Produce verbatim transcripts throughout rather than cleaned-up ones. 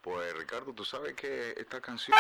Pues Ricardo, tú sabes que esta canción...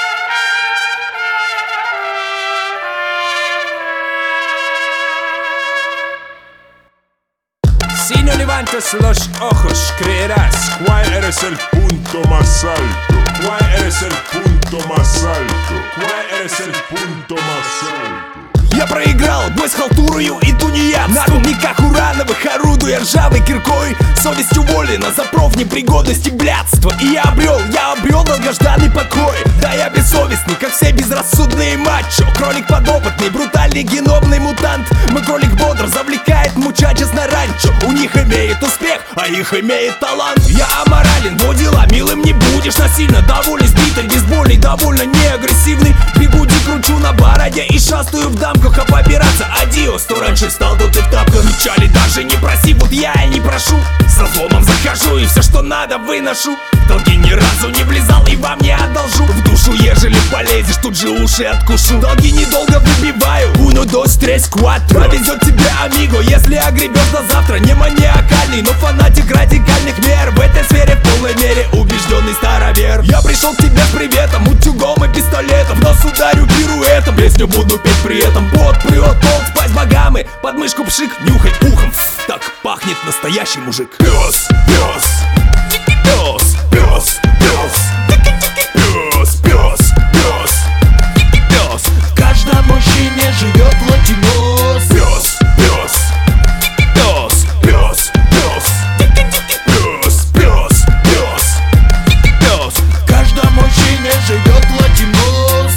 Si no levantas los ojos, creerás cuál eres el punto más alto. Cuál eres el punto más alto. Cuál eres el punto más alto. Я проиграл бой с халтурою и тунеядством. На рудниках урановых орудуя ржавой киркой. Совесть уволена за профнепригодность и блядство. И я обрел, я обрел долгожданный покой. Да, я бессовестный, как все безрассудные мачо. Кролик подопытный, брутальный геномный мутант. Мой кролик бодр завлекает мучачес на ранчо. У них имеет успех, а их имеет талант. Я аморален, во дела милым не будешь. Насильно доволен, сбитый, бейсбольный, довольно неагрессивный. Бегуди кручу на бороде и шастаю в дамках. А побираться адиос, то раньше встал, тут и в тапках. Печали даже не проси, вот я и не прошу. С разломом захожу и все, что надо, выношу. Долги ни разу не влезал и вам не одолжу. В душу, ежели полезешь, тут же уши откушу. Долги недолго выбиваю. Uno, dos, tres, cuatro. Повезет тебе, амиго, если огребешь до завтра. Не маниакальный, но фанатик радикальных мер. В этой сфере в полной мере убежденный старовер. Я пришел к тебе с приветом, утюгом и пистолетом. В нос ударю пируэтом, песню буду петь при этом. Пот прет, пол, спать богам и под мышку пшик, нюхай ухом. Так пахнет настоящий мужик. Пес, пес, пес, пес, пес, пес, пес, пес, пес. В каждом мужчине живет латинос. Пес, пес, пес, пес, пес, пес, пес, пес, пес. В каждом мужчине живет латинос.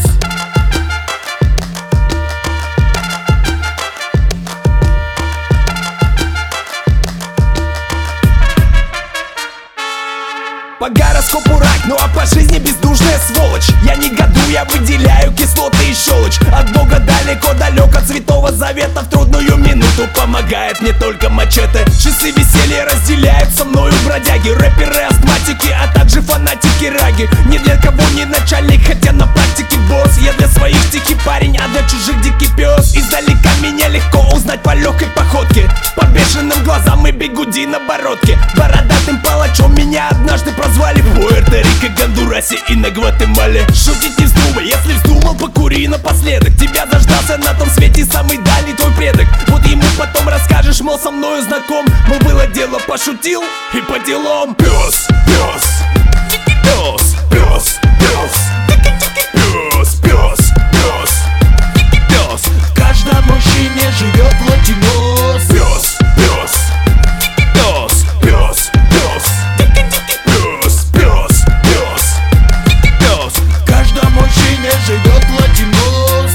По гороскопу рак, ну а по жизни бездушная сволочь. Я не году, я выделяю кислоты и щелочь. От Бога далеко-далеко, от Святого Завета. В трудную минуту помогает мне только мачете. Часы веселья разделяют со мною бродяги, рэперы, астматики, а также фанатики раги. Ни для кого не начальник, хотя на практике босс. Я для своих тихий парень, а для чужих дикий пес. Издалека меня легко узнать по легкой походке, по бешеным глазам и бигуди на бородке. Бородатым палачом меня однажды прозвали в Пуэрто-Рико, Гондурасе и на Гватемале. Шутить не вздумай, если вздумал, покури напоследок. Тебя дождался на том свете самый дальний твой предок. Вот ему потом расскажешь, мол, со мною знаком. Мол, было дело, пошутил и по делам. Пес, пес, пес, пес, пес, пес, пес, пес, пес. В каждом мужчине живет латинос. Пес, пес, пес, пес, пес, пес, пес, пес, пес. В каждом мужчине живет латинос.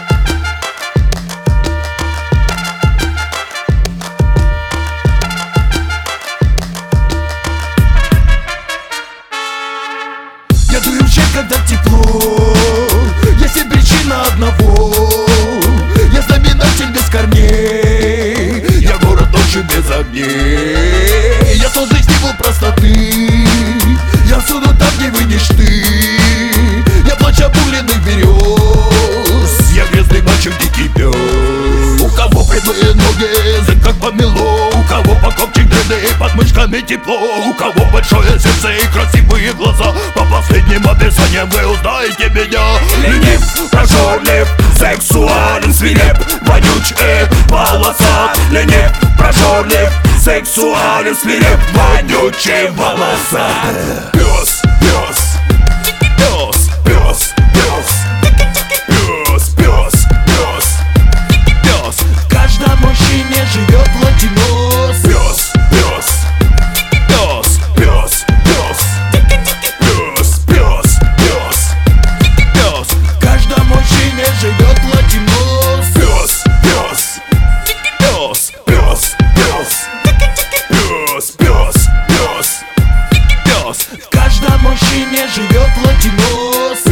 Я дую в щель, когда тепло. Если причина одного, я знаменатель без корней. Я город ночью без огней. Я тоже символ простоты. Я суду там, где выйдешь ты. Я плачь обугленных берез. Я грязный мальчик, дикий пес. У кого прямые ноги, язык как помело. У кого по копчик дряды, под мышками тепло. У кого большое сердце и красивые глаза. По последним описаниям вы узнаете меня. Ленив, прожорлив, сексуален, свиреп, вонюч и волосат. Ленив, прожорлив, сексуален, свиреп, вонючий волосат. Пес, пес, пес, пес, пес, пес, пес, пес, пес. В каждом мужчине живет латинос. Пес, пес, пес, пес, пес, пес, пес, пес, пес. В каждом мужчине живет латинос. Пес, пес, пес, пес, пес, пес, пес, пес, пес. В каждом мужчине живет латинос.